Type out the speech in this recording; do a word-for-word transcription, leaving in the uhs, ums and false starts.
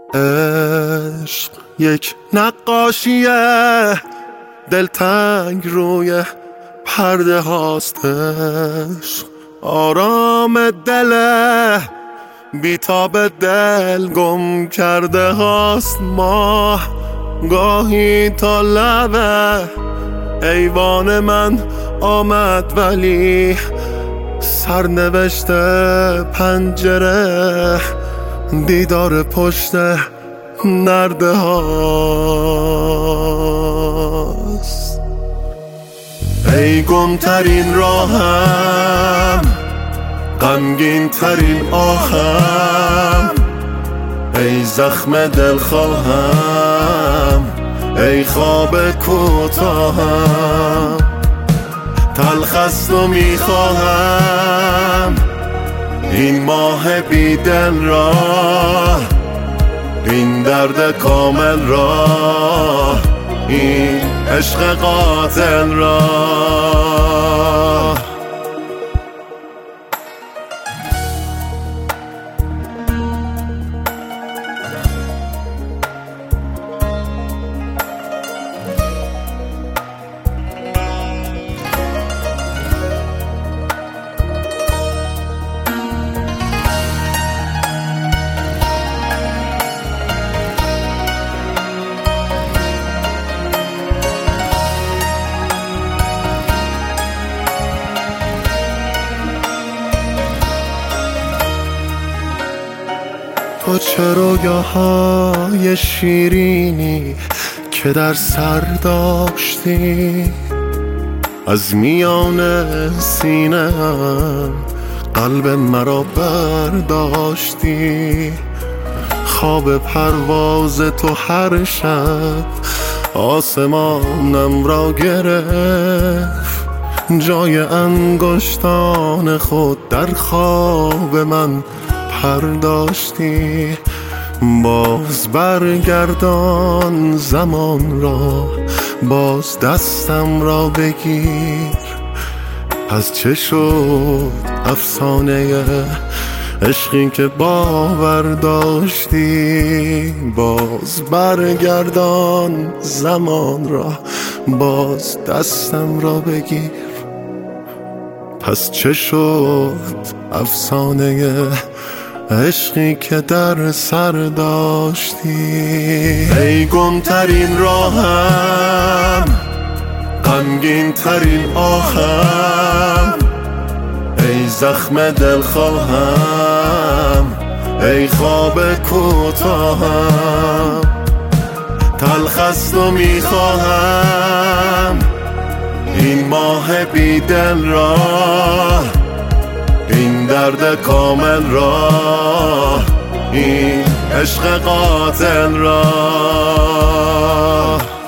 عشق یک نقاشیه دلتنگ روی پرده هاست. عشق آرام دله بیتاب دل گم کرده هاست. ماه گاهی تا لبه ایوان من آمد ولی سرنوشت پنجره دیدار پشت نرده هاست. ای گمترین راهم غمگین ترین آهم، ای زخم دلخواهم ای خواب کوتاهم. تلخست و میخواهم این ماه بی دل را، این درد کامل را، این عشق قاتل را. تو چه رویاهای شیرینی که در سر داشتی، از میان سینه‌ام قلب مرا برداشتی. خواب پرواز تو هر شب آسمانم را گرفت، جای انگشتان خود در خواب من پرداشتی. باز برگردان زمان را، باز دستم را بگیر. از چه شد افسانه عشقی که باور داشتی؟ باز برگردان زمان را، باز دستم را بگیر. پس چه شد افسانه عشقی که در سر داشتی؟ ای گمترین راهم غمگین ترین آهم، ای زخم دلخواهم ای خواب کوتاهم. تلخست و میخواهم این ماه بی دل را، این درد کامل را، این عشق قاتل را.